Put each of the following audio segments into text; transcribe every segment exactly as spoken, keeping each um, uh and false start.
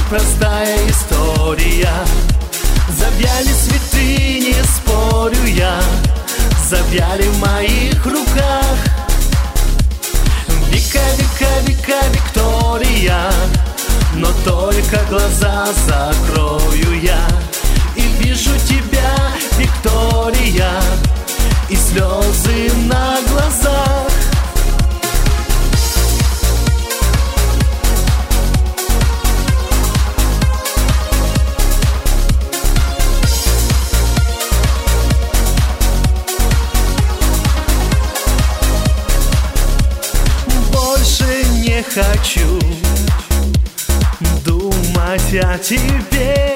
непростая история. Завяли цветы, не спорю я, завяли в моих руках. Вика, Вика, Вика, Виктория, но только глаза закрою я и вижу тебя, Виктория, и слезы на глазах. Больше не хочу думать о тебе,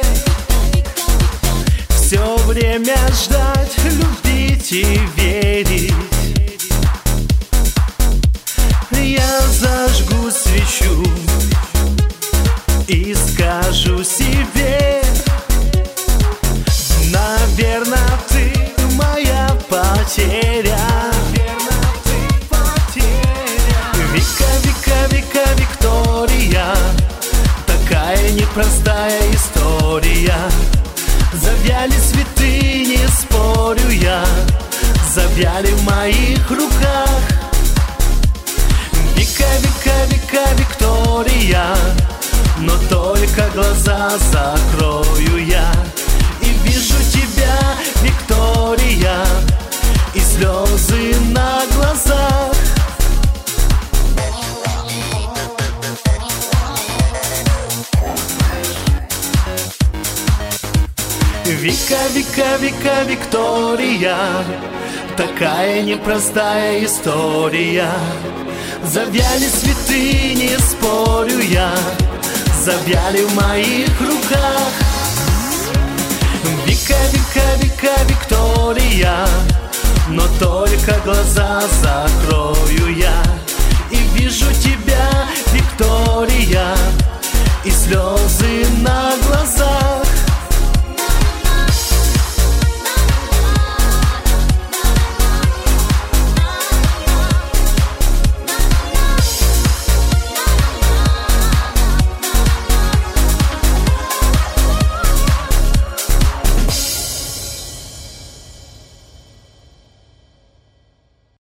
все время ждать, любить и верить. Я зажгу свечу и скажу себе: наверное, ты моя потеря. Вика, Вика, Вика, Виктория, такая непростая история. Завяли цветы, не спорю я, завяли в моих руках. Вика, Вика, Вика, Виктория, но только глаза закрою я и вижу тебя, Виктория, и слезы на глазах. Вика, Вика, Вика, Виктория, такая непростая история. Завяли цветы, не спорю я, завяли в моих руках. Вика, Вика, Вика, Виктория, но только глаза закрою я